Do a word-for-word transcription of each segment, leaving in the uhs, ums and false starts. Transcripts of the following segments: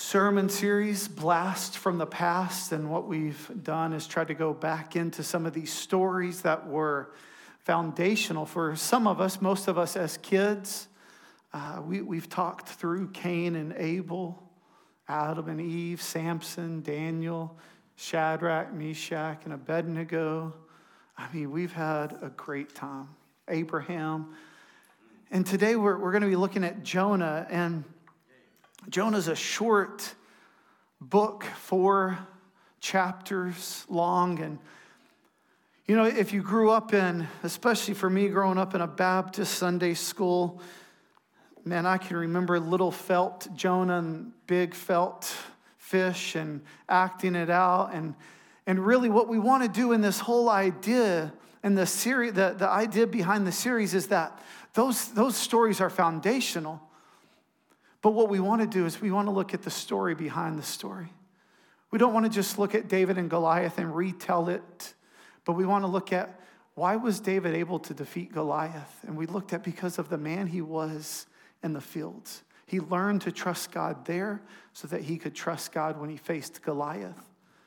sermon series, Blast from the Past, and what we've done is try to go back into some of these stories that were foundational for some of us, most of us as kids. Uh, we, we've talked through Cain and Abel, Adam and Eve, Samson, Daniel, Shadrach, Meshach, and Abednego. I mean, we've had a great time. Abraham. And today we're, we're going to be looking at Jonah, and Jonah's a short book, four chapters long. And, you know, if you grew up in, especially for me, growing up in a Baptist Sunday school, man, I can remember little felt Jonah and big felt fish and acting it out. And, and really what we want to do in this whole idea and the series, the, the idea behind the series is that those, those stories are foundational. But what we want to do is we want to look at the story behind the story. We don't want to just look at David and Goliath and retell it, but we want to look at why was David able to defeat Goliath? And we looked at because of the man he was in the fields. He learned to trust God there so that he could trust God when he faced Goliath.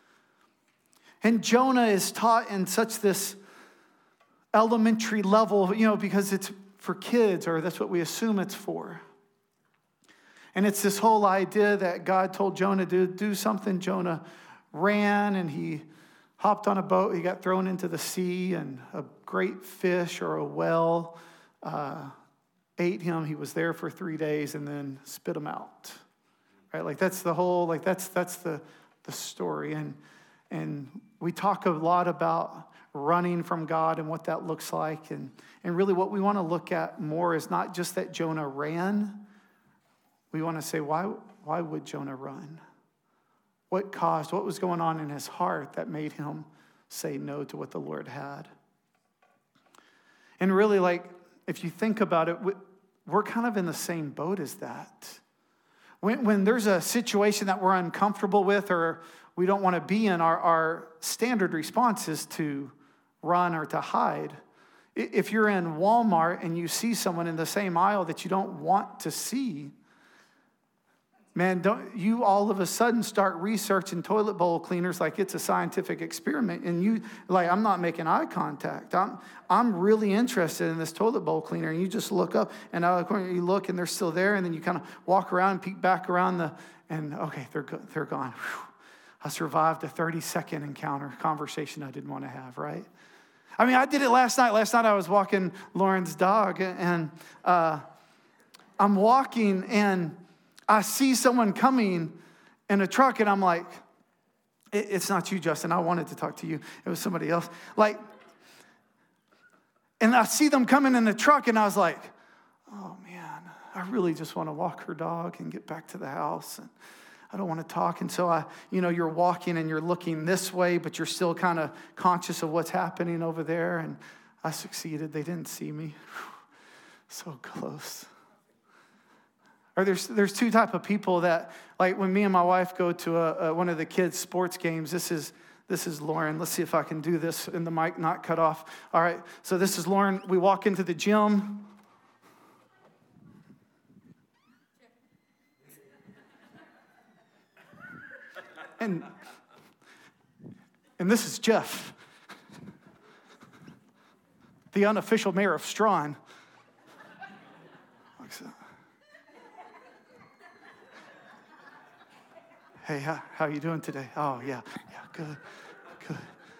And Jonah is taught in such this elementary level, you know, because it's for kids, or that's what we assume it's for. And it's this whole idea that God told Jonah to do something. Jonah ran and he hopped on a boat. He got thrown into the sea, and a great fish or a whale uh, ate him. He was there for three days and then spit him out. Right? Like that's the whole, like that's that's the, the story. And, and we talk a lot about running from God and what that looks like. And, and really what we want to look at more is not just that Jonah ran. We want to say, why, why would Jonah run? What caused, what was going on in his heart that made him say no to what the Lord had? And really, like, if you think about it, we're kind of in the same boat as that. When, when there's a situation that we're uncomfortable with or we don't want to be in, our, our standard response is to run or to hide. If you're in Walmart and you see someone in the same aisle that you don't want to see, man, don't you all of a sudden start researching toilet bowl cleaners like it's a scientific experiment, and you like, I'm not making eye contact. I'm I'm really interested in this toilet bowl cleaner, and you just look up, and out of the corner you look, and they're still there, and then you kind of walk around and peek back around the, and okay, they're go- they're gone. Whew. I survived a thirty second encounter conversation I didn't want to have. Right? I mean, I did it last night. Last night I was walking Lauren's dog, and uh, I'm walking and I see someone coming in a truck, and I'm like, it's not you, Justin. I wanted to talk to you. It was somebody else. Like, and I see them coming in the truck, and I was like, oh, man, I really just want to walk her dog and get back to the house. And I don't want to talk. And so, I, you know, you're walking, and you're looking this way, but you're still kind of conscious of what's happening over there. And I succeeded. They didn't see me. Whew, so close. Or there's there's two type of people that, like when me and my wife go to a, a, one of the kids' sports games, this is this is Lauren. Let's see if I can do this and the mic not cut off. All right, so this is Lauren. We walk into the gym. And, and this is Jeff, the unofficial mayor of Strawn. Like so. Hey, how, how you doing today? Oh, yeah, yeah, good, good.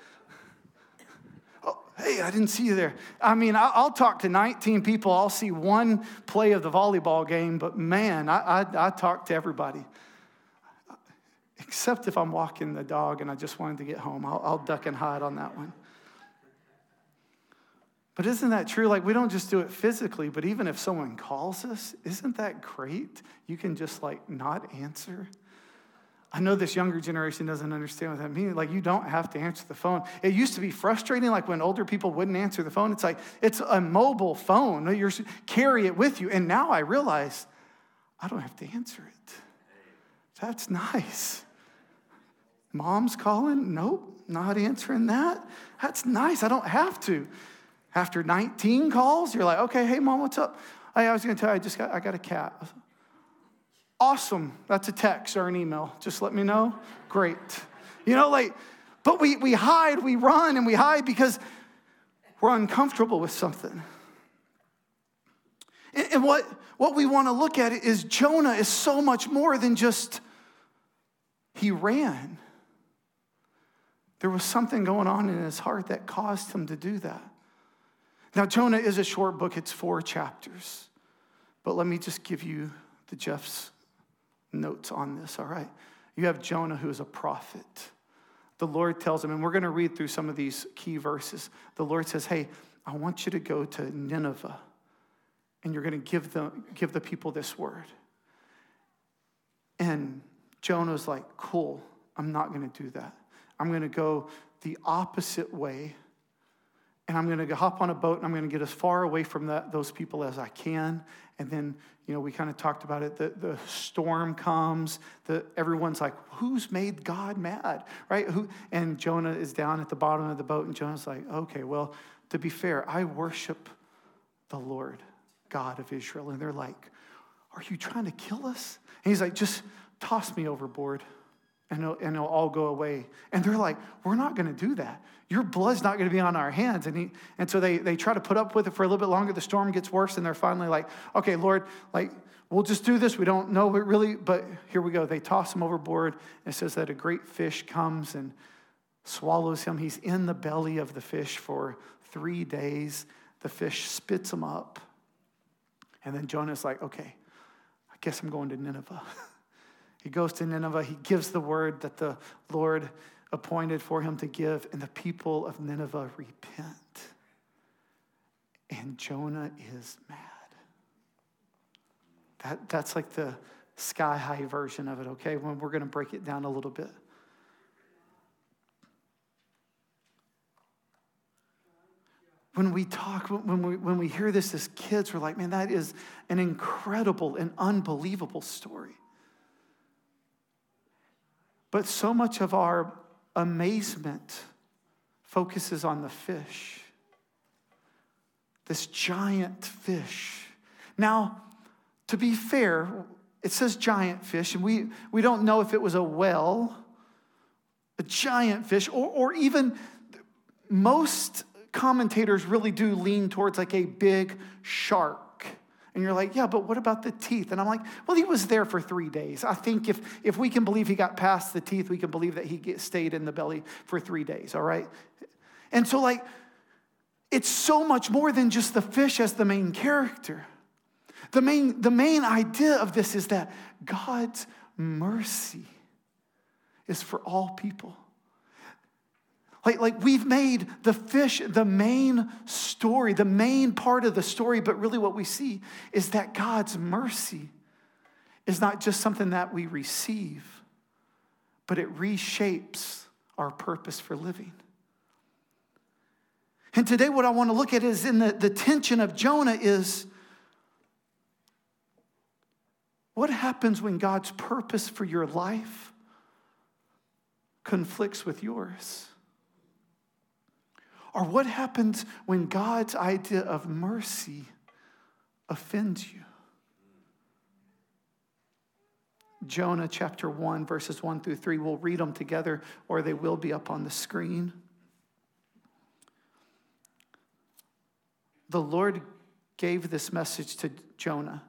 Oh, hey, I didn't see you there. I mean, I'll, I'll talk to nineteen people. I'll see one play of the volleyball game, but man, I, I, I talk to everybody. Except if I'm walking the dog and I just wanted to get home. I'll, I'll duck and hide on that one. But isn't that true? Like, we don't just do it physically, but even if someone calls us, isn't that great? You can just, like, not answer. I know this younger generation doesn't understand what that means. Like, you don't have to answer the phone. It used to be frustrating, like when older people wouldn't answer the phone. It's like, it's a mobile phone. You carry it with you. And now I realize I don't have to answer it. That's nice. Mom's calling? Nope, not answering that. That's nice. I don't have to. After nineteen calls, you're like, okay, hey, Mom, what's up? Hey, I was going to tell you, I just got, I got a cat. Awesome. That's a text or an email. Just let me know. Great. You know, like, but we, we hide, we run and we hide because we're uncomfortable with something. And, and what, what we want to look at is Jonah is so much more than just he ran. There was something going on in his heart that caused him to do that. Now, Jonah is a short book. It's four chapters. But let me just give you the Jeff's notes on this, all right? You have Jonah, who is a prophet. The Lord tells him, and we're going to read through some of these key verses. The Lord says, hey, I want you to go to Nineveh, and you're going to give the, give the people this word. And Jonah's like, cool, I'm not going to do that. I'm going to go the opposite way, and I'm going to hop on a boat, and I'm going to get as far away from that, those people as I can. And then, you know, we kind of talked about it. The, the storm comes. The, everyone's like, who's made God mad, right? Who? And Jonah is down at the bottom of the boat, and Jonah's like, okay, well, to be fair, I worship the Lord, God of Israel. And they're like, are you trying to kill us? And he's like, just toss me overboard, and it'll, and it'll all go away. And they're like, we're not going to do that. Your blood's not going to be on our hands. And he, and so they, they try to put up with it for a little bit longer. The storm gets worse, and they're finally like, okay, Lord, like, we'll just do this. We don't know it really, but here we go. They toss him overboard. And it says that a great fish comes and swallows him. He's in the belly of the fish for three days. The fish spits him up. And then Jonah's like, okay, I guess I'm going to Nineveh. He goes to Nineveh. He gives the word that the Lord appointed for him to give, and the people of Nineveh repent. And Jonah is mad. That, that's like the sky-high version of it, okay? When we're going to break it down a little bit. When we talk, when we, when we hear this as kids, we're like, man, that is an incredible and unbelievable story. But so much of our amazement focuses on the fish. This giant fish. Now, to be fair, it says giant fish, and we, we don't know if it was a whale, a giant fish, or, or even most commentators really do lean towards like a big shark. And you're like, yeah, but what about the teeth? And I'm like, well, he was there for three days. I think if, if we can believe he got past the teeth, we can believe that he get, stayed in the belly for three days, all right? And so, like, it's so much more than just the fish as the main character. The main, the main idea of this is that God's mercy is for all people. Like, like we've made the fish the main story, the main part of the story, but really what we see is that God's mercy is not just something that we receive, but it reshapes our purpose for living. And today what I want to look at is in the, the tension of Jonah is what happens when God's purpose for your life conflicts with yours? Or what happens when God's idea of mercy offends you? Jonah chapter one, verses one through three. We'll read them together, or they will be up on the screen. The Lord gave this message to Jonah.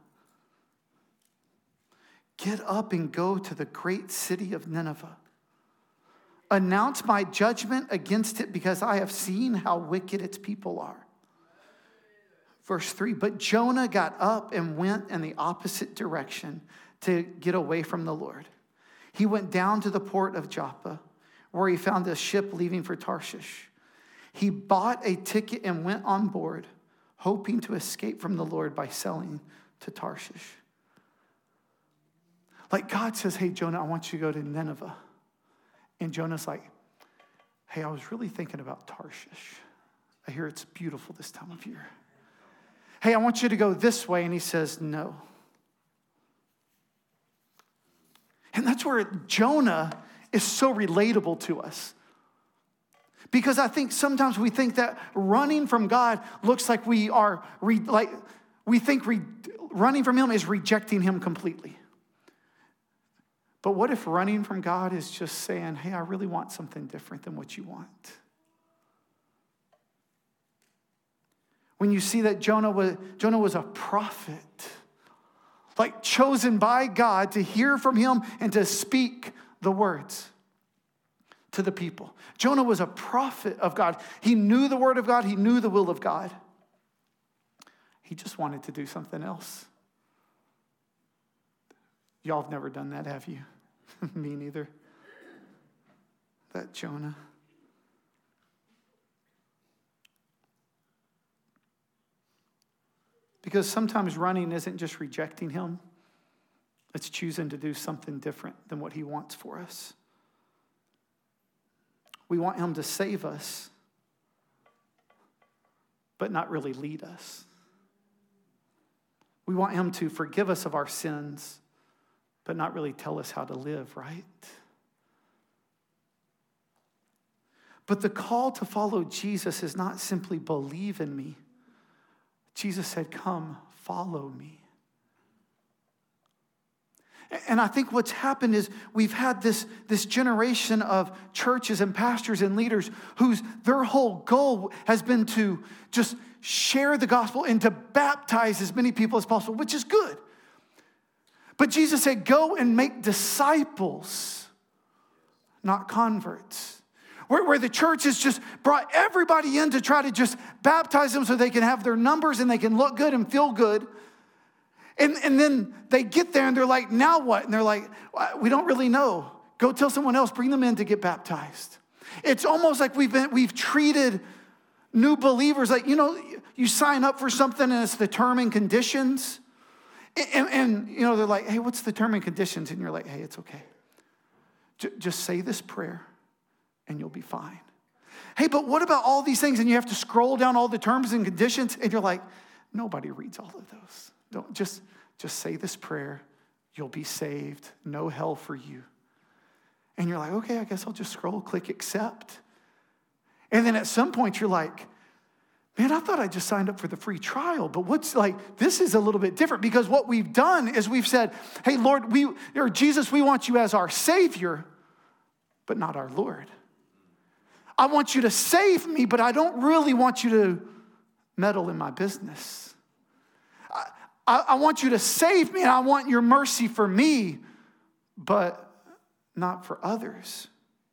Get up and go to the great city of Nineveh. Announce my judgment against it because I have seen how wicked its people are. Verse three, but Jonah got up and went in the opposite direction to get away from the Lord. He went down to the port of Joppa, where he found a ship leaving for Tarshish. He bought a ticket and went on board, hoping to escape from the Lord by sailing to Tarshish. Like God says, hey, Jonah, I want you to go to Nineveh. And Jonah's like, hey, I was really thinking about Tarshish. I hear it's beautiful this time of year. Hey, I want you to go this way. And he says, no. And that's where Jonah is so relatable to us. Because I think sometimes we think that running from God looks like we are, re, like we think re, running from him is rejecting him completely. But what if running from God is just saying, hey, I really want something different than what you want? When you see that Jonah was, Jonah was a prophet, like chosen by God to hear from him and to speak the words to the people. Jonah was a prophet of God. He knew the word of God. He knew the will of God. He just wanted to do something else. Y'all have never done that, have you? Me neither. That Jonah. Because sometimes running isn't just rejecting him. It's choosing to do something different than what he wants for us. We want him to save us, but not really lead us. We want him to forgive us of our sins, but not really tell us how to live, right? But the call to follow Jesus is not simply believe in me. Jesus said, come, follow me. And I think what's happened is we've had this, this generation of churches and pastors and leaders whose their whole goal has been to just share the gospel and to baptize as many people as possible, which is good. But Jesus said, go and make disciples, not converts. Where, where the church has just brought everybody in to try to just baptize them so they can have their numbers and they can look good and feel good. And, and then they get there and they're like, now what? And they're like, we don't really know. Go tell someone else, bring them in to get baptized. It's almost like we've been, we've treated new believers like, you know, you sign up for something and it's the term and conditions. And, and you know, they're like, hey, what's the term and conditions? And you're like, hey, it's okay. J- just say this prayer and you'll be fine. Hey, but what about all these things? And you have to scroll down all the terms and conditions. And you're like, nobody reads all of those. Don't just, just say this prayer. You'll be saved. No hell for you. And you're like, okay, I guess I'll just scroll, click accept. And then at some point you're like, man, I thought I just signed up for the free trial. But what's like, this is a little bit different because what we've done is we've said, hey, Lord, we, or Jesus, we want you as our Savior, but not our Lord. I want you to save me, but I don't really want you to meddle in my business. I, I want you to save me, and I want your mercy for me, but not for others.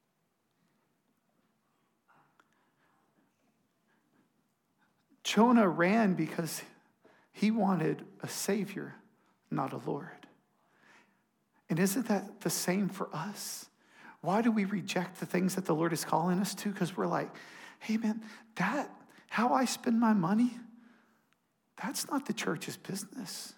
Jonah ran because he wanted a Savior, not a Lord. And isn't that the same for us? Why do we reject the things that the Lord is calling us to? Because we're like, hey man, that, how I spend my money, that's not the church's business.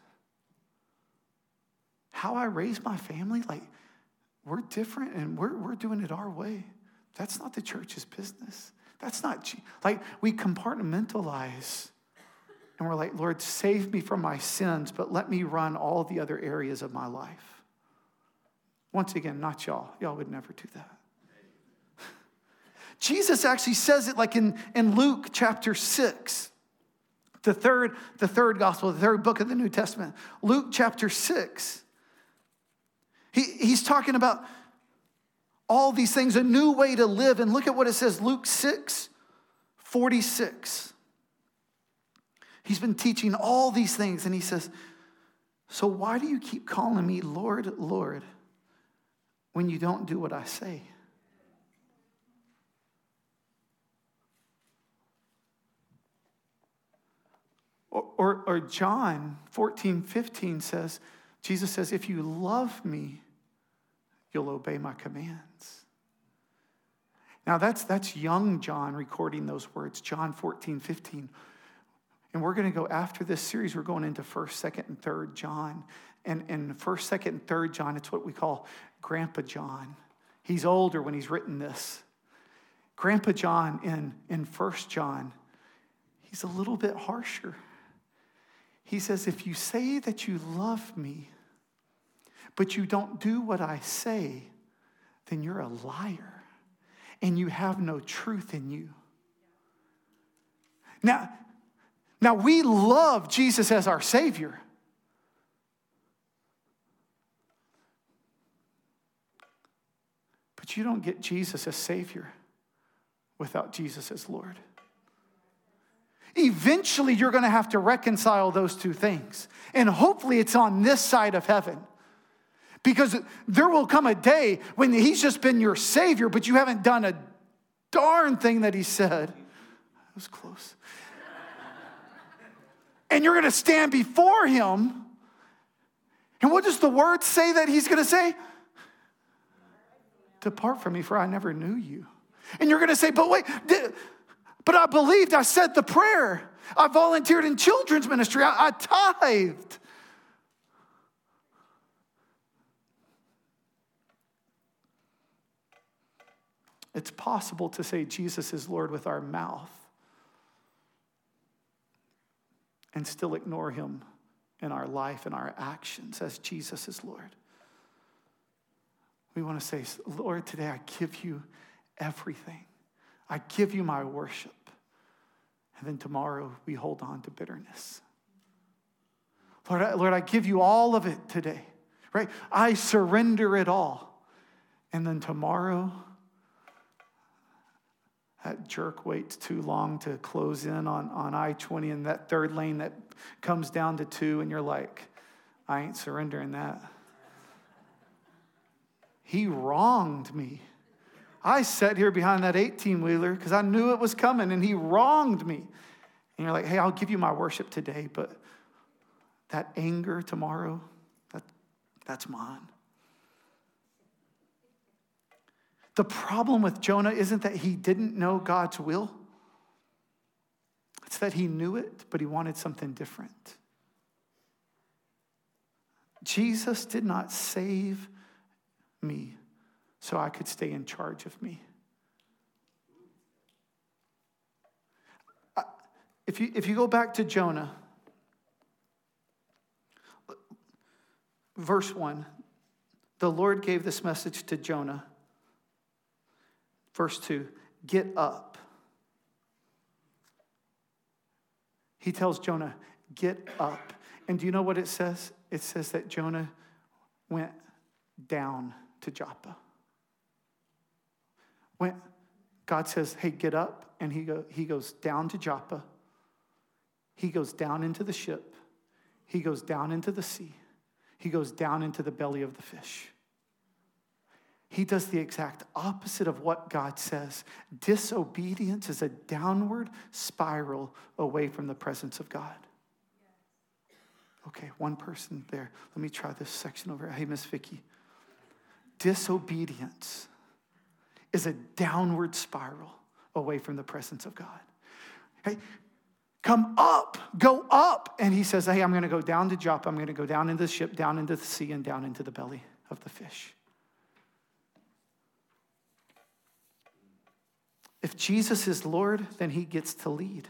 How I raise my family, like, we're different and we're, we're doing it our way. That's not the church's business. That's not, like, we compartmentalize and we're like, Lord, save me from my sins, but let me run all the other areas of my life. Once again, not y'all. Y'all would never do that. Jesus actually says it like in, in Luke chapter six, the third, the third gospel, the third book of the New Testament. Luke chapter six. He, he's talking about all these things, a new way to live. And look at what it says, Luke six, forty-six. He's been teaching all these things, and he says, so why do you keep calling me Lord, Lord, when you don't do what I say? Or, or, or John fourteen, fifteen says, Jesus says, if you love me, you'll obey my commands. Now that's, that's young John recording those words, John fourteen, fifteen. And we're going to go, after this series, we're going into first, second, and third John. And in first, second, and third John, it's what we call Grandpa John. He's older when he's written this. Grandpa John in, in first John, he's a little bit harsher. He says, if you say that you love me, but you don't do what I say, then you're a liar, and you have no truth in you. Now, now we love Jesus as our Savior. But you don't get Jesus as Savior without Jesus as Lord. Eventually, you're going to have to reconcile those two things. And hopefully it's on this side of heaven. Because there will come a day when he's just been your Savior, but you haven't done a darn thing that he said. That was close. And you're going to stand before him. And what does the word say that he's going to say? Depart from me, for I never knew you. And you're going to say, but wait, did, but I believed, I said the prayer. I volunteered in children's ministry. I, I tithed. It's possible to say Jesus is Lord with our mouth and still ignore him in our life and our actions as Jesus is Lord. We want to say, Lord, today I give you everything. I give you my worship. And then tomorrow we hold on to bitterness. Lord, I, Lord, I give you all of it today, right? I surrender it all. And then tomorrow, that jerk waits too long to close in on, on I twenty and that third lane that comes down to two, and you're like, I ain't surrendering that. He wronged me. I sat here behind that eighteen-wheeler because I knew it was coming, and he wronged me. And you're like, hey, I'll give you my worship today, but that anger tomorrow, that, that's mine. The problem with Jonah isn't that he didn't know God's will. It's that he knew it, but he wanted something different. Jesus did not save me so I could stay in charge of me. If you, if you go back to Jonah, verse one, the Lord gave this message to Jonah. Verse two, get up. He tells Jonah, get up. And do you know what it says? It says that Jonah went down to Joppa. When God says, hey, get up, and he, go, he goes down to Joppa. He goes down into the ship. He goes down into the sea. He goes down into the belly of the fish. He does the exact opposite of what God says. Disobedience is a downward spiral away from the presence of God. Okay, one person there. Let me try this section over. Hey, Miss Vicky. Disobedience is a downward spiral away from the presence of God. Hey, come up, go up. And he says, hey, I'm going to go down to Joppa. I'm going to go down into the ship, down into the sea, and down into the belly of the fish. If Jesus is Lord, then he gets to lead.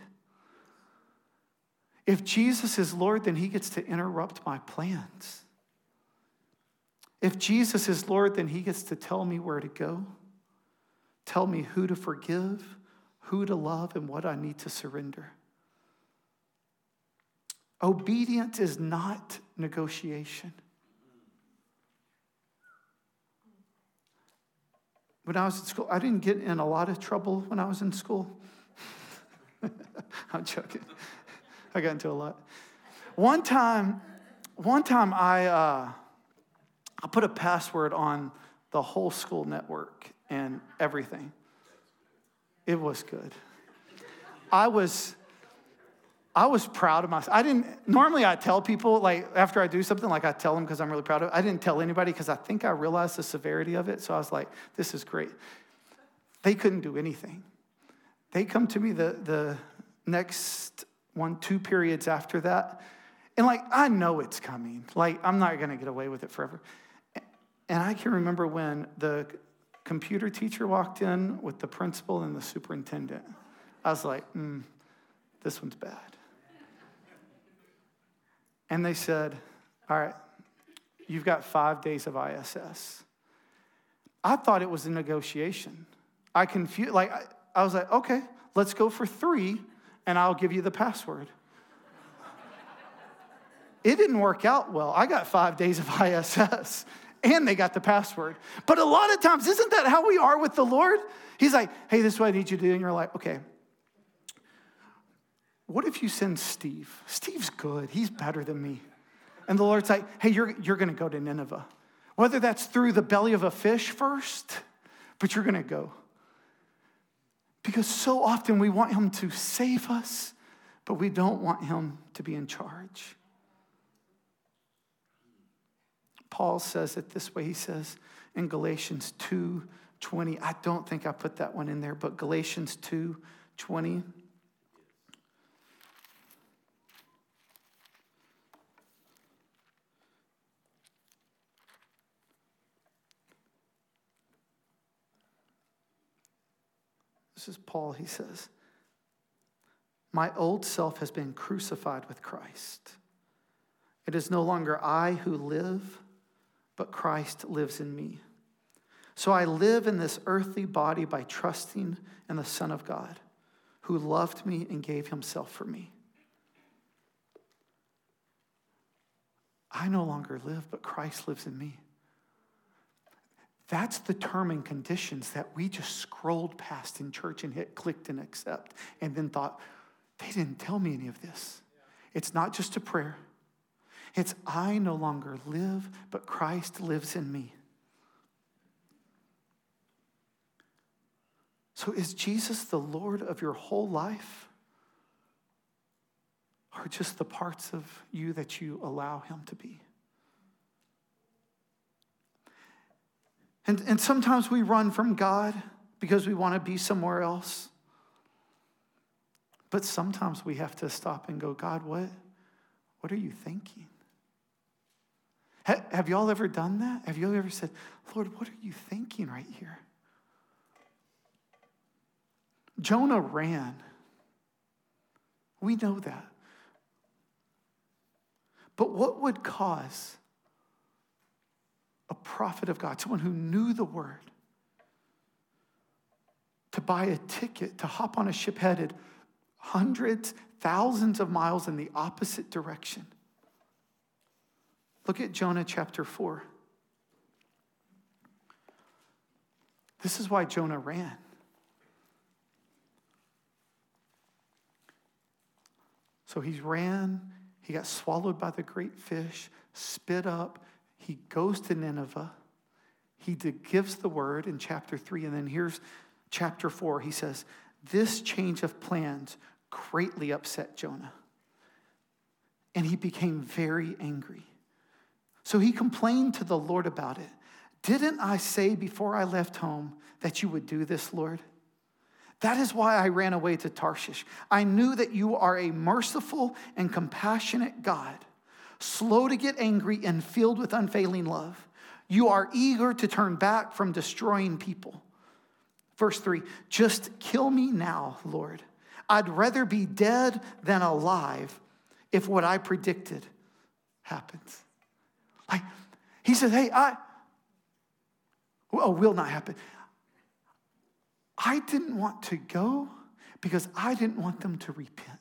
If Jesus is Lord, then he gets to interrupt my plans. If Jesus is Lord, then he gets to tell me where to go, tell me who to forgive, who to love, and what I need to surrender. Obedience is not negotiation. When I was in school, I didn't get in a lot of trouble when I was in school. I'm joking. I got into a lot. One time, one time I uh, I put a password on the whole school network and everything. It was good. I was I was proud of myself. I didn't, normally I tell people, like, after I do something, like I tell them because I'm really proud of it. I didn't tell anybody because I think I realized the severity of it. So I was like, this is great. They couldn't do anything. They come to me the, the next one, two periods after that. And like, I know it's coming. Like, I'm not going to get away with it forever. And I can remember when the computer teacher walked in with the principal and the superintendent. I was like, mm, this one's bad. And they said, all right, you've got five days of I S S. I thought it was a negotiation. I confused, like, I, I was like, okay, let's go for three, and I'll give you the password. It didn't work out well. I got five days of I S S, and they got the password. But a lot of times, isn't that how we are with the Lord? He's like, hey, this is what I need you to do. And you're like, okay, what if you send Steve? Steve's good. He's better than me. And the Lord's like, hey, you're, you're going to go to Nineveh. Whether that's through the belly of a fish first, but you're going to go. Because so often we want him to save us, but we don't want him to be in charge. Paul says it this way. He says in Galatians two twenty, I don't think I put that one in there, but Galatians two twenty. This is Paul. He says, my old self has been crucified with Christ. It is no longer I who live, but Christ lives in me. So I live in this earthly body by trusting in the Son of God, who loved me and gave himself for me. I no longer live, but Christ lives in me. That's the term and conditions that we just scrolled past in church and hit clicked and accept and then thought, they didn't tell me any of this. It's not just a prayer. It's I no longer live, but Christ lives in me. So is Jesus the Lord of your whole life? Or just the parts of you that you allow him to be? And, and sometimes we run from God because we want to be somewhere else. But sometimes we have to stop and go, God, what, what are you thinking? Ha, have y'all ever done that? Have you ever said, Lord, what are you thinking right here? Jonah ran. We know that. But what would cause a prophet of God, someone who knew the word, to buy a ticket, to hop on a ship headed hundreds, thousands of miles in the opposite direction? Look at Jonah chapter four. This is why Jonah ran. So he ran, he got swallowed by the great fish, spit up. He goes to Nineveh. He gives the word in chapter three. And then here's chapter four. He says, this change of plans greatly upset Jonah. And he became very angry. So he complained to the Lord about it. Didn't I say before I left home that you would do this, Lord? That is why I ran away to Tarshish. I knew that you are a merciful and compassionate God, slow to get angry and filled with unfailing love. You are eager to turn back from destroying people. Verse three, just kill me now, Lord. I'd rather be dead than alive if what I predicted happens. Like, he said, hey, I, oh, will not happen. I didn't want to go because I didn't want them to repent.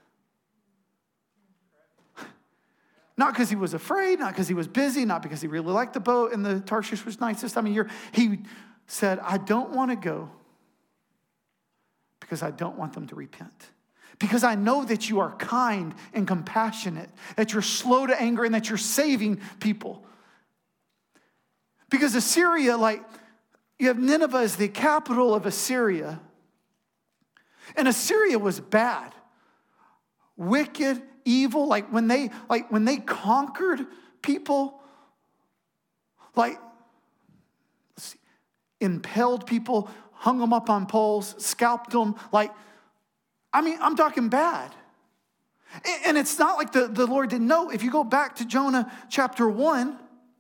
Not because he was afraid, not because he was busy, not because he really liked the boat and the Tarshish was nice this time of year. He said, I don't want to go because I don't want them to repent. Because I know that you are kind and compassionate, that you're slow to anger and that you're saving people. Because Assyria, like, you have Nineveh as the capital of Assyria. And Assyria was bad, wicked, evil. Like when they, like when they conquered people, like, let's see, impaled people, hung them up on poles, scalped them. Like, I mean, I'm talking bad. And it's not like the, the Lord didn't know. If you go back to Jonah chapter one,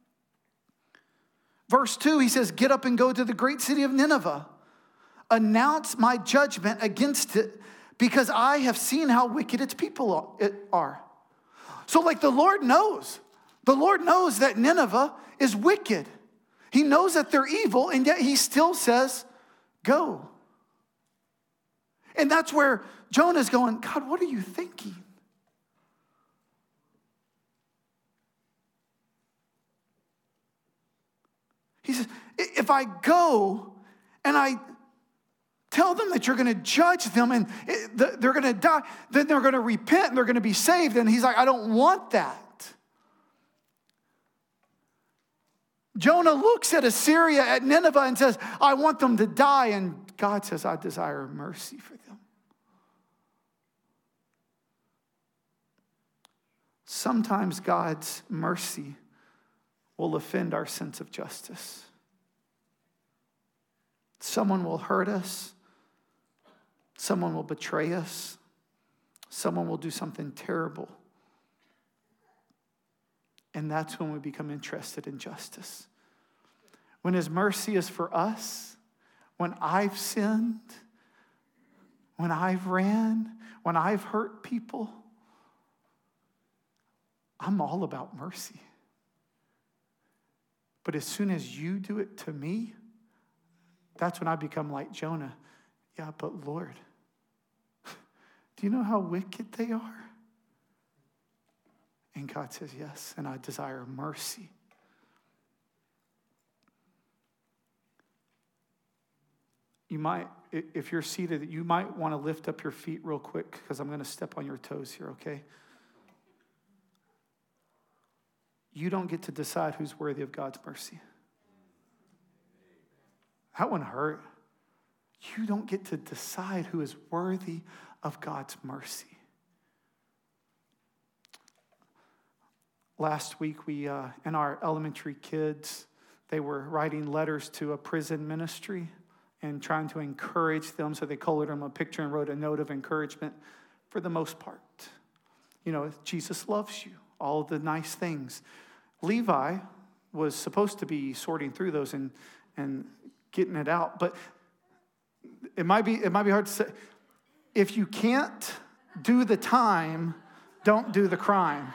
verse two, he says, get up and go to the great city of Nineveh. Announce my judgment against it because I have seen how wicked its people are. So like the Lord knows. The Lord knows that Nineveh is wicked. He knows that they're evil, and yet he still says, go. And that's where Jonah's going, God, what are you thinking? says, if I go and I tell them that you're going to judge them and they're going to die, then they're going to repent and they're going to be saved. And he's like, I don't want that. Jonah looks at Assyria, at Nineveh, and says, I want them to die. And God says, I desire mercy for them. Sometimes God's mercy will offend our sense of justice. Someone will hurt us. Someone will betray us. Someone will do something terrible. And that's when we become interested in justice. When his mercy is for us, when I've sinned, when I've ran, when I've hurt people, I'm all about mercy. But as soon as you do it to me, that's when I become like Jonah. Yeah, but Lord, do you know how wicked they are? And God says, yes, and I desire mercy. You might, if you're seated, you might want to lift up your feet real quick because I'm going to step on your toes here, okay? You don't get to decide who's worthy of God's mercy. That one hurt. You don't get to decide who is worthy of God's mercy. Last week, we, uh, in our elementary kids, they were writing letters to a prison ministry and trying to encourage them. So they colored them a picture and wrote a note of encouragement for the most part. You know, Jesus loves you, all of the nice things. Levi was supposed to be sorting through those and, and getting it out. But it might be, it might be hard to say. If you can't do the time, don't do the crime.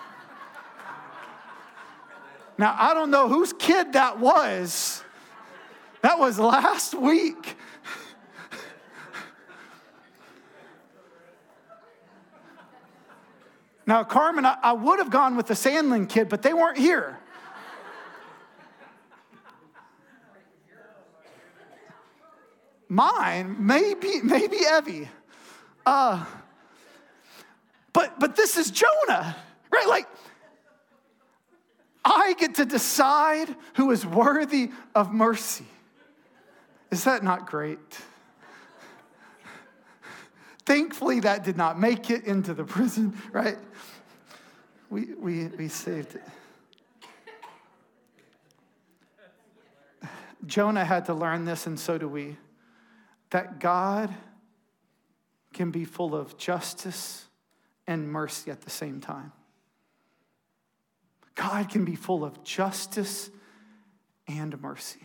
Now, I don't know whose kid that was. That was last week. Now, Carmen, I, I would have gone with the Sandlin kid, but they weren't here. Mine, maybe, maybe Evie. Uh, but but this is Jonah, right? Like, I get to decide who is worthy of mercy. Is that not great? Thankfully, that did not make it into the prison, right? We we we saved it. Jonah had to learn this, and so do we, that God can be full of justice and mercy at the same time. God can be full of justice and mercy.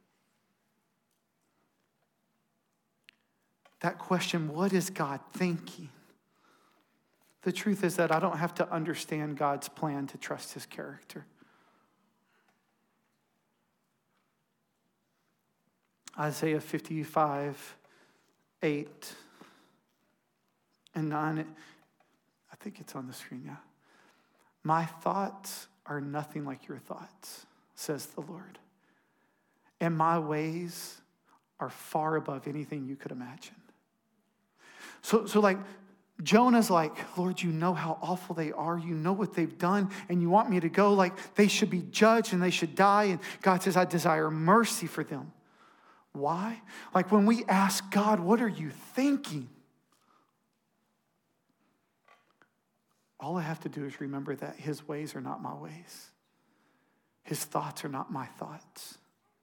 That question, what is God thinking? The truth is that I don't have to understand God's plan to trust his character. Isaiah fifty-five, eight and nine. I think it's on the screen, yeah. My thoughts are nothing like your thoughts, says the Lord. And my ways are far above anything you could imagine. So, so like, Jonah's like, Lord, you know how awful they are. You know what they've done, and you want me to go. Like, they should be judged and they should die. And God says, I desire mercy for them. Why? Like, when we ask God, what are you thinking? All I have to do is remember that his ways are not my ways. His thoughts are not my thoughts.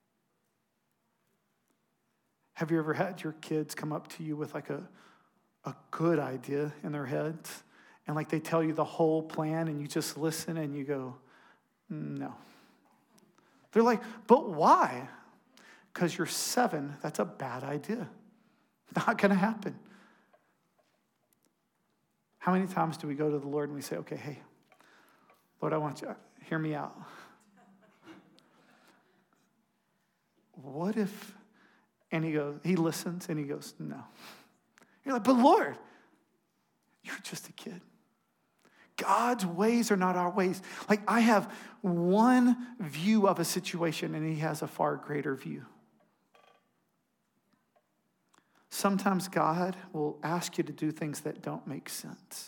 Have you ever had your kids come up to you with like a, a good idea in their heads? And like they tell you the whole plan and you just listen and you go, no. They're like, but why? Because you're seven, that's a bad idea. Not going to happen. How many times do we go to the Lord and we say, okay, hey, Lord, I want you to hear me out. What if, and he goes, he listens and he goes, no. You're like, but Lord, you're just a kid. God's ways are not our ways. Like, I have one view of a situation and he has a far greater view. Sometimes God will ask you to do things that don't make sense.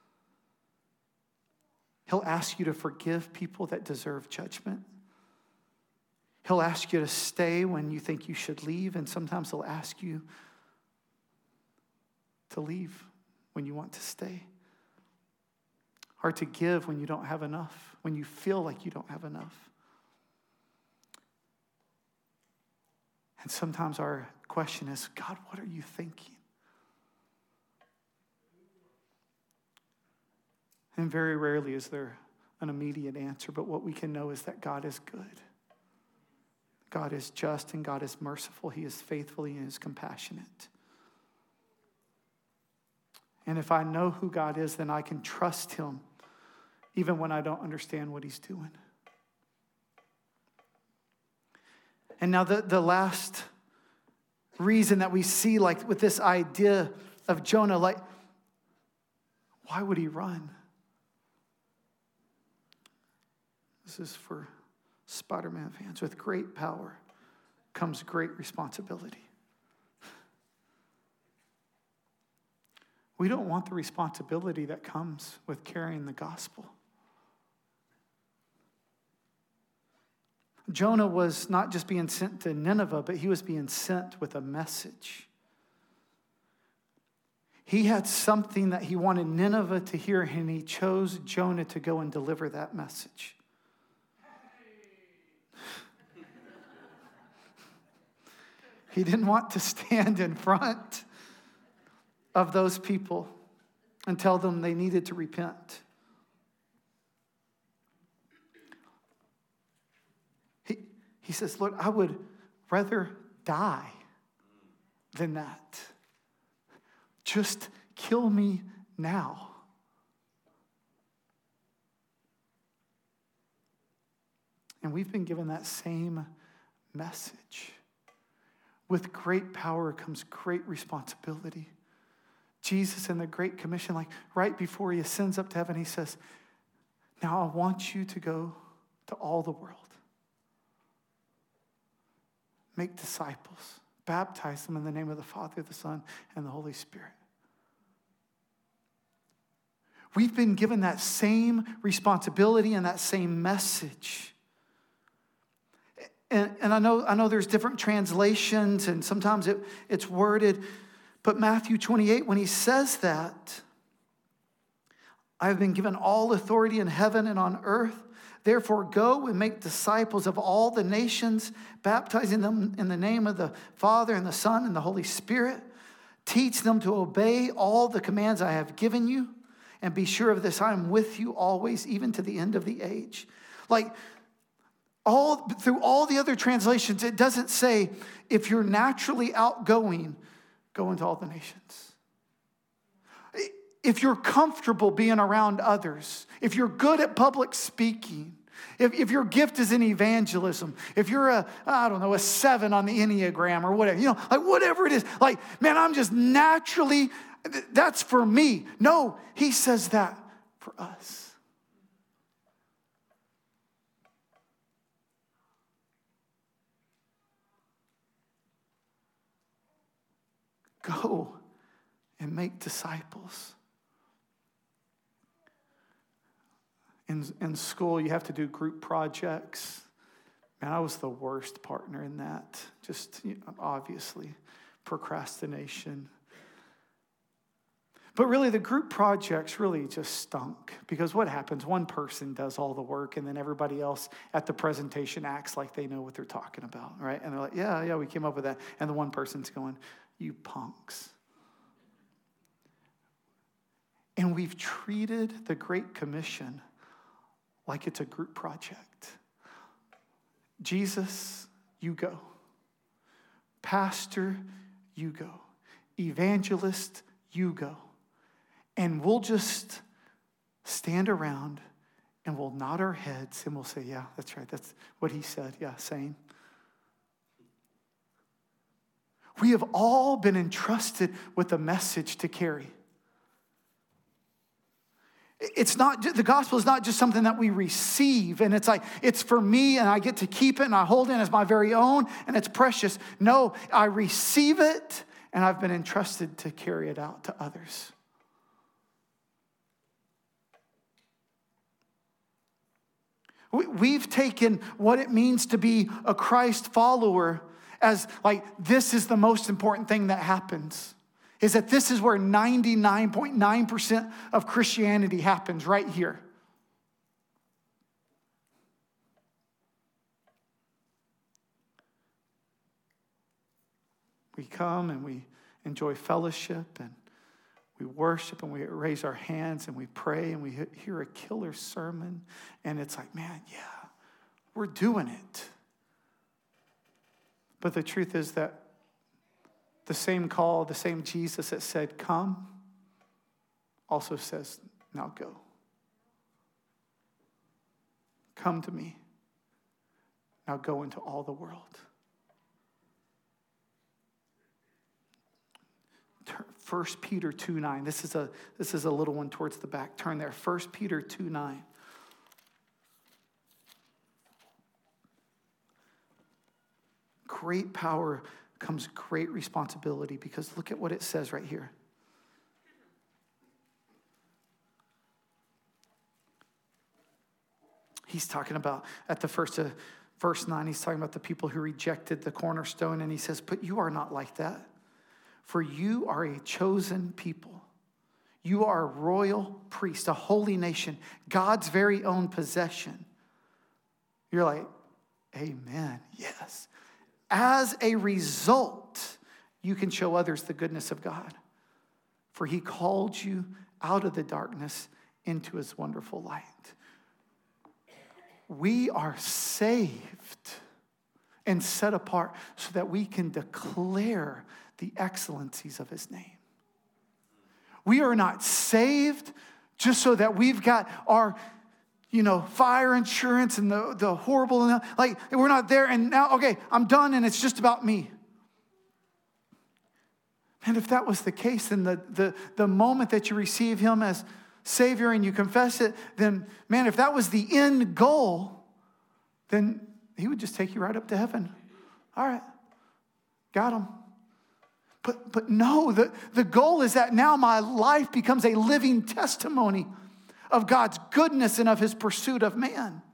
He'll ask you to forgive people that deserve judgment. He'll ask you to stay when you think you should leave, and sometimes he'll ask you to leave when you want to stay. Or to give when you don't have enough, when you feel like you don't have enough. And sometimes our question is, God, what are you thinking? And very rarely is there an immediate answer, but what we can know is that God is good. God is just and God is merciful. He is faithful and He is compassionate. And if I know who God is, then I can trust Him even when I don't understand what He's doing. And now the, the last reason that we see, like with this idea of Jonah, like, why would he run? This is for Spider-Man fans. With great power comes great responsibility. We don't want the responsibility that comes with carrying the gospel. Jonah was not just being sent to Nineveh, but he was being sent with a message. He had something that he wanted Nineveh to hear, and he chose Jonah to go and deliver that message. He didn't want to stand in front of those people and tell them they needed to repent. He, he says, Lord, I would rather die than that. Just kill me now. And we've been given that same message. With great power comes great responsibility. Jesus in the Great Commission, like right before he ascends up to heaven, he says, now I want you to go to all the world. Make disciples. Baptize them in the name of the Father, the Son, and the Holy Spirit. We've been given that same responsibility and that same message. And, and I know I know there's different translations, and sometimes it, it's worded, but Matthew twenty-eight, when he says that, I have been given all authority in heaven and on earth. Therefore, go and make disciples of all the nations, baptizing them in the name of the Father and the Son and the Holy Spirit. Teach them to obey all the commands I have given you, and be sure of this, I am with you always, even to the end of the age. Like, all through all the other translations, it doesn't say, if you're naturally outgoing, go into all the nations. If you're comfortable being around others, if you're good at public speaking, if, if your gift is in evangelism, if you're a, I don't know, a seven on the Enneagram or whatever, you know, like whatever it is, like, man, I'm just naturally, that's for me. No, he says that for us. Go and make disciples. In, in school, you have to do group projects. Man, I was the worst partner in that. Just, you know, obviously, procrastination. But really, the group projects really just stunk. Because what happens? One person does all the work, and then everybody else at the presentation acts like they know what they're talking about, right? And they're like, yeah, yeah, we came up with that. And the one person's going, you punks. And we've treated the Great Commission like it's a group project. Jesus, you go. Pastor, you go. Evangelist, you go. And we'll just stand around and we'll nod our heads and we'll say, yeah, that's right. That's what he said. Yeah, same. We have all been entrusted with a message to carry. It's not, the gospel is not just something that we receive and it's like, it's for me and I get to keep it and I hold it as my very own and it's precious. No, I receive it and I've been entrusted to carry it out to others. We've taken what it means to be a Christ follower as like, this is the most important thing that happens. Is that this is where ninety-nine point nine percent of Christianity happens, right here. We come and we enjoy fellowship and we worship and we raise our hands and we pray and we hear a killer sermon and it's like, man, yeah, we're doing it. But the truth is that the same call, the same Jesus that said, come, also says, now go. Come to me. Now go into all the world. First Peter two nine. This is a this is a little one towards the back. Turn there. First Peter two nine. Great power comes great responsibility, because look at what it says right here. He's talking about, at the first of verse nine, he's talking about the people who rejected the cornerstone, and he says, but you are not like that. For you are a chosen people. You are a royal priest, a holy nation, God's very own possession. You're like, amen, yes. As a result, you can show others the goodness of God. For he called you out of the darkness into his wonderful light. We are saved and set apart so that we can declare the excellencies of his name. We are not saved just so that we've got our, you know, fire insurance and the, the horrible, like we're not there and now, okay, I'm done and it's just about me. And if that was the case, then the, the, the moment that you receive him as Savior and you confess it, then man, if that was the end goal, then he would just take you right up to heaven. All right, got him. But, but no, the, the goal is that now my life becomes a living testimony of God's goodness and of his pursuit of man.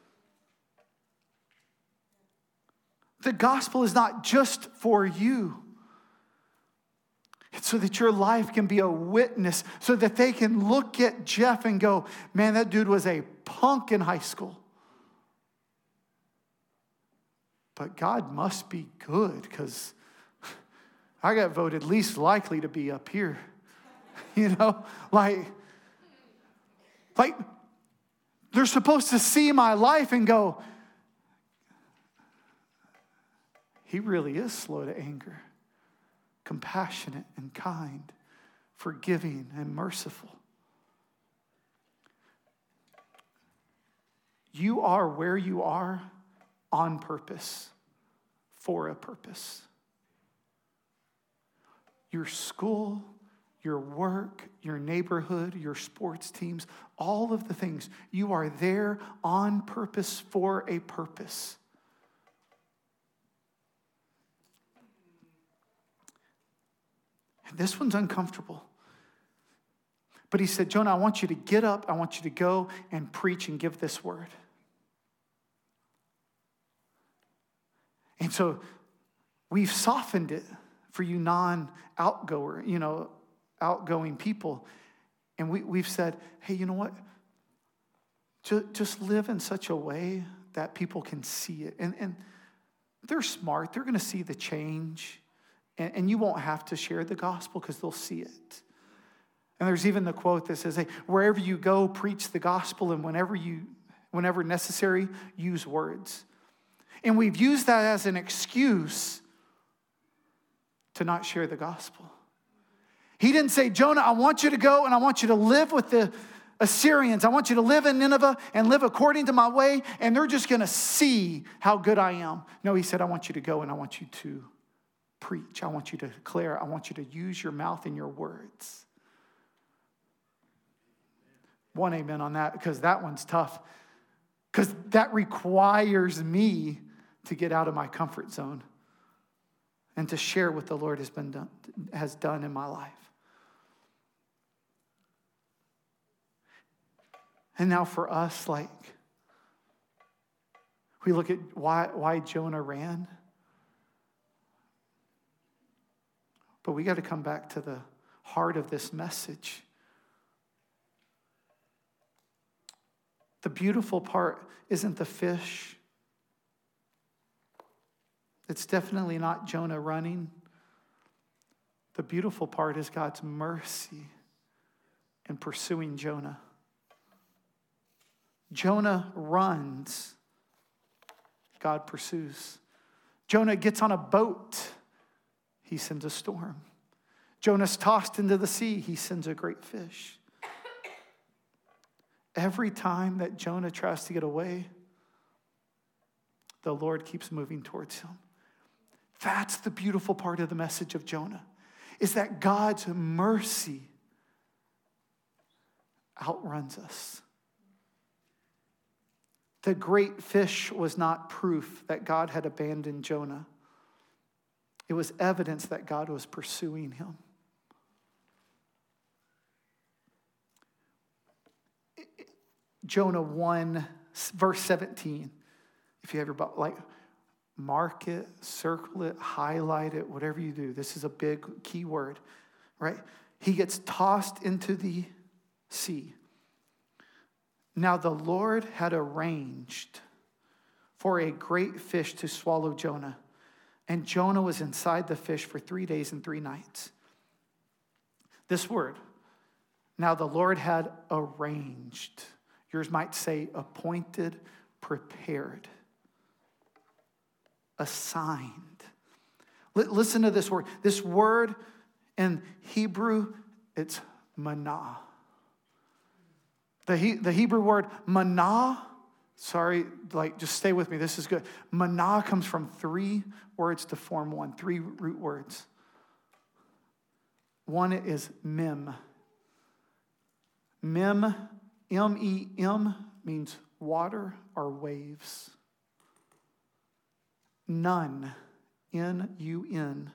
The gospel is not just for you. It's so that your life can be a witness, so that they can look at Jeff and go, man, that dude was a punk in high school. But God must be good, because I got voted least likely to be up here. You know, like, like they're supposed to see my life and go, he really is slow to anger, compassionate and kind, forgiving and merciful. You are where you are on purpose, for a purpose. Your school, your work, your neighborhood, your sports teams, all of the things, you are there on purpose for a purpose. And this one's uncomfortable. But he said, Jonah, I want you to get up. I want you to go and preach and give this word. And so we've softened it for you non-outgoer, you know, outgoing people. And we, we've said, hey, you know what? Just, just live in such a way that people can see it. And, and they're smart. They're going to see the change. And, and you won't have to share the gospel because they'll see it. And there's even the quote that says, hey, wherever you go, preach the gospel. And whenever you, whenever necessary, use words. And we've used that as an excuse to not share the gospel. He didn't say, Jonah, I want you to go and I want you to live with the Assyrians. I want you to live in Nineveh and live according to my way, and they're just going to see how good I am. No, he said, I want you to go and I want you to preach. I want you to declare. I want you to use your mouth and your words. One amen on that, because that one's tough. Because that requires me to get out of my comfort zone and to share what the Lord has been done, has done in my life. And now for us, like, we look at why, why Jonah ran. But we got to come back to the heart of this message. The beautiful part isn't the fish. It's definitely not Jonah running. The beautiful part is God's mercy in pursuing Jonah. Jonah runs. God pursues. Jonah gets on a boat. He sends a storm. Jonah's tossed into the sea. He sends a great fish. Every time that Jonah tries to get away, the Lord keeps moving towards him. That's the beautiful part of the message of Jonah, is that God's mercy outruns us. The great fish was not proof that God had abandoned Jonah. It was evidence that God was pursuing him. Jonah one, verse seventeen. If you ever, like, mark it, circle it, highlight it, whatever you do. This is a big key word, right? He gets tossed into the sea. Now the Lord had arranged for a great fish to swallow Jonah. And Jonah was inside the fish for three days and three nights. This word, now the Lord had arranged. Yours might say appointed, prepared, assigned. L- listen to this word. This word in Hebrew, it's manah. The, he, the Hebrew word manah, sorry, like just stay with me, this is good. Manah comes from three words to form one, three root words. One is mem. Mem, M E M, means water or waves. Nun, N U N,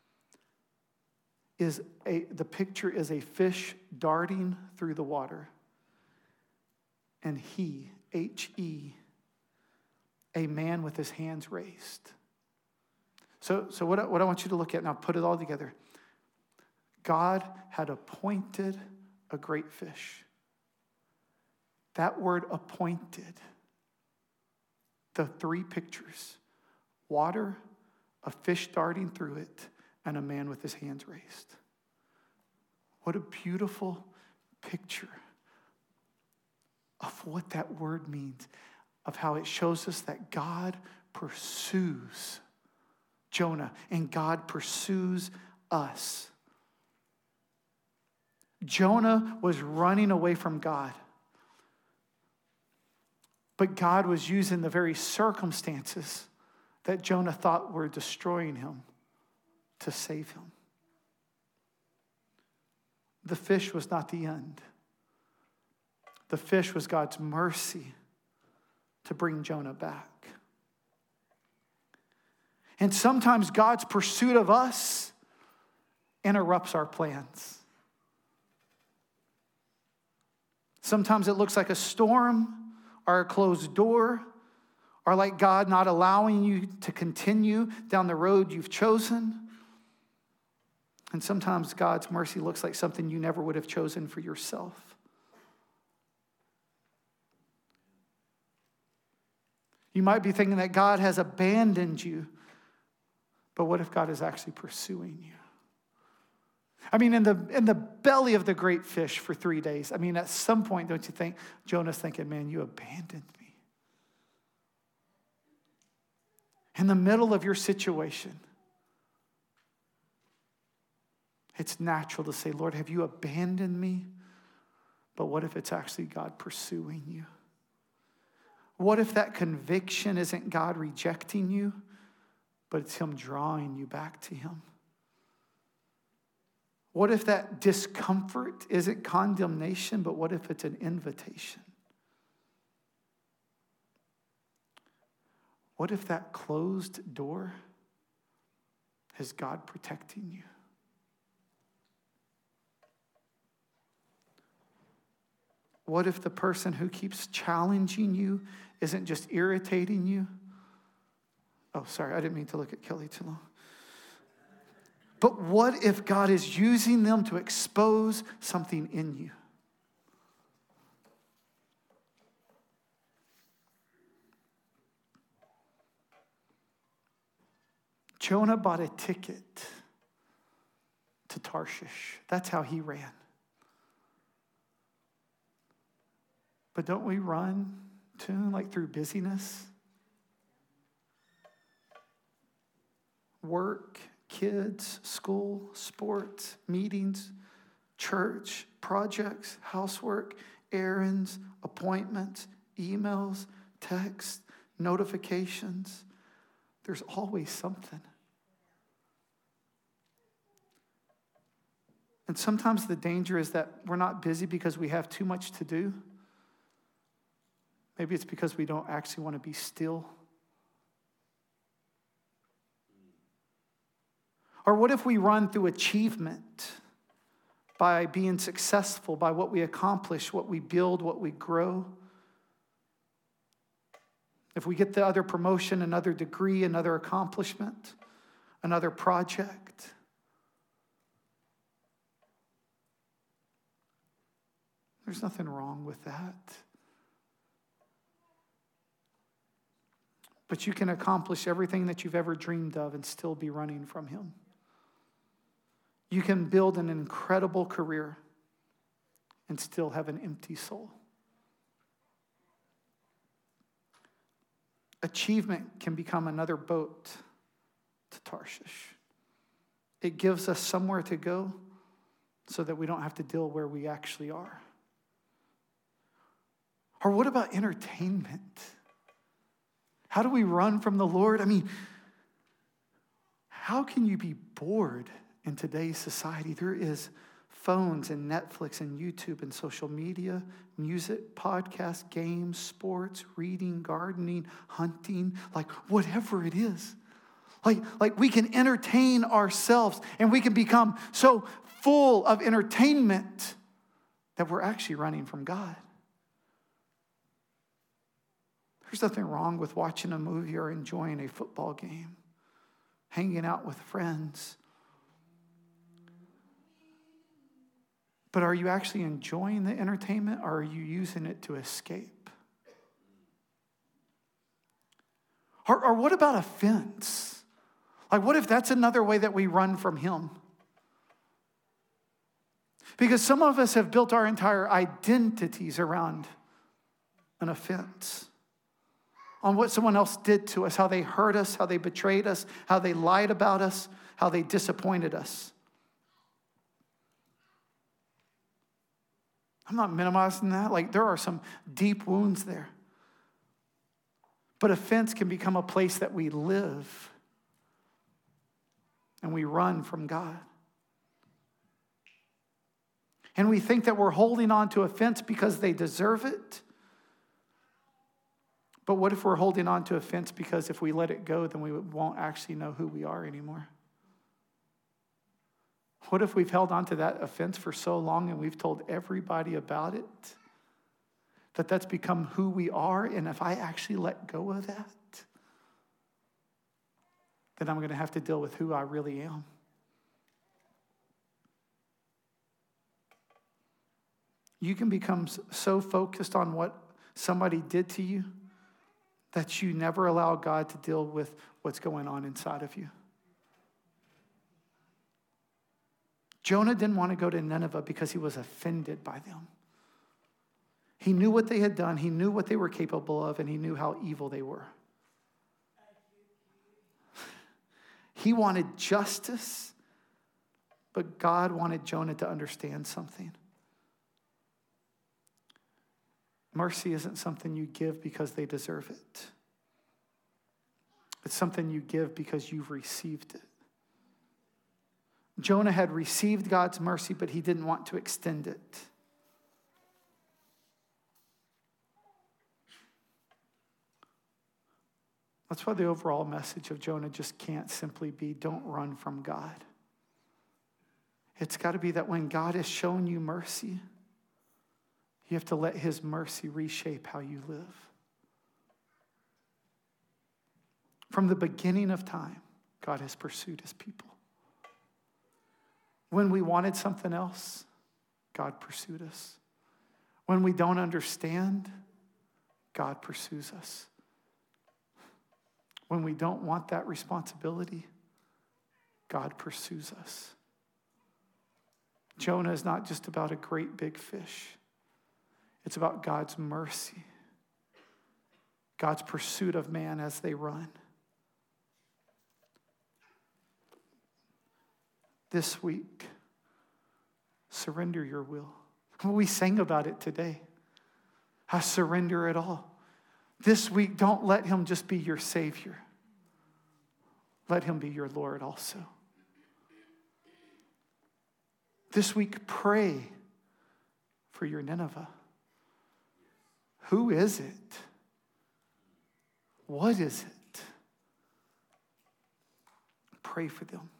is a, the picture is a fish darting through the water. And he, H E, a man with his hands raised. So, so what, I, what I want you to look at now, put it all together. God had appointed a great fish. That word appointed, the three pictures, water, a fish darting through it, and a man with his hands raised. What a beautiful picture of what that word means, of how it shows us that God pursues Jonah and God pursues us. Jonah was running away from God, but God was using the very circumstances that Jonah thought were destroying him to save him. The fish was not the end. The fish was God's mercy to bring Jonah back. And sometimes God's pursuit of us interrupts our plans. Sometimes it looks like a storm or a closed door, or like God not allowing you to continue down the road you've chosen. And sometimes God's mercy looks like something you never would have chosen for yourself. You might be thinking that God has abandoned you, but what if God is actually pursuing you? I mean, in the in the belly of the great fish for three days, I mean, at some point, don't you think, Jonah's thinking, man, you abandoned me. In the middle of your situation, it's natural to say, Lord, have you abandoned me? But what if it's actually God pursuing you? What if that conviction isn't God rejecting you, but it's him drawing you back to him? What if that discomfort isn't condemnation, but what if it's an invitation? What if that closed door is God protecting you? What if the person who keeps challenging you isn't just irritating you? Oh, sorry, I didn't mean to look at Kelly too long. But what if God is using them to expose something in you? Jonah bought a ticket to Tarshish. That's how he ran. But don't we run too, like through busyness? Work, kids, school, sports, meetings, church, projects, housework, errands, appointments, emails, texts, notifications. There's always something. And sometimes the danger is that we're not busy because we have too much to do. Maybe it's because we don't actually want to be still. Or what if we run through achievement by being successful, by what we accomplish, what we build, what we grow? If we get the other promotion, another degree, another accomplishment, another project. There's nothing wrong with that. But you can accomplish everything that you've ever dreamed of and still be running from Him. You can build an incredible career and still have an empty soul. Achievement can become another boat to Tarshish. It gives us somewhere to go so that we don't have to deal where we actually are. Or what about entertainment? How do we run from the Lord? I mean, how can you be bored in today's society? There is phones and Netflix and YouTube and social media, music, podcasts, games, sports, reading, gardening, hunting, like whatever it is. Like, like we can entertain ourselves and we can become so full of entertainment that we're actually running from God. There's nothing wrong with watching a movie or enjoying a football game, hanging out with friends. But are you actually enjoying the entertainment or are you using it to escape? Or, or what about offense? Like, what if that's another way that we run from Him? Because some of us have built our entire identities around an offense, on what someone else did to us, how they hurt us, how they betrayed us, how they lied about us, how they disappointed us. I'm not minimizing that. Like, there are some deep wounds there. But offense can become a place that we live and we run from God. And we think that we're holding on to offense because they deserve it. But what if we're holding on to offense because if we let it go, then we won't actually know who we are anymore? What if we've held on to that offense for so long and we've told everybody about it, that that's become who we are, and if I actually let go of that, then I'm going to have to deal with who I really am? You can become so focused on what somebody did to you that you never allow God to deal with what's going on inside of you. Jonah didn't want to go to Nineveh because he was offended by them. He knew what they had done, he knew what they were capable of, and he knew how evil they were. He wanted justice, but God wanted Jonah to understand something. Mercy isn't something you give because they deserve it. It's something you give because you've received it. Jonah had received God's mercy, but he didn't want to extend it. That's why the overall message of Jonah just can't simply be, don't run from God. It's got to be that when God has shown you mercy, you have to let his mercy reshape how you live. From the beginning of time, God has pursued his people. When we wanted something else, God pursued us. When we don't understand, God pursues us. When we don't want that responsibility, God pursues us. Jonah is not just about a great big fish. It's about God's mercy, God's pursuit of man as they run. This week, surrender your will. We sang about it today. I surrender it all. This week, don't let him just be your Savior. Let him be your Lord also. This week, pray for your Nineveh. Who is it? What is it? Pray for them.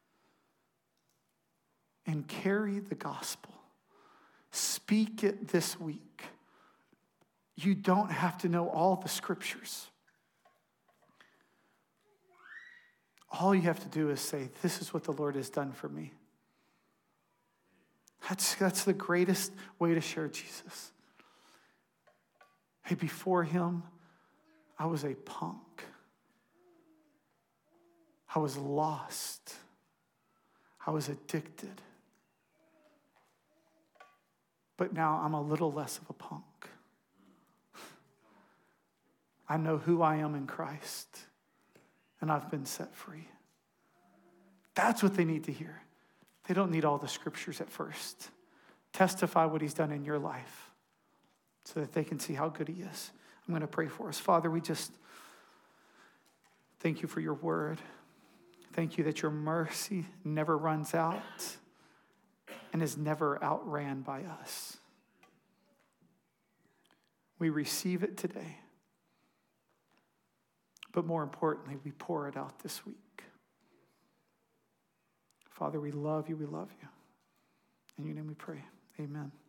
And carry the gospel. Speak it this week. You don't have to know all the scriptures. All you have to do is say, this is what the Lord has done for me. That's, that's the greatest way to share Jesus. Hey, before him, I was a punk. I was lost. I was addicted. But now I'm a little less of a punk. I know who I am in Christ, and I've been set free. That's what they need to hear. They don't need all the scriptures at first. Testify what he's done in your life so that they can see how good he is. I'm going to pray for us. Father, we just thank you for your word. Thank you that your mercy never runs out and is never outran by us. We receive it today. But more importantly, we pour it out this week. Father, we love you, we love you. In your name we pray. Amen.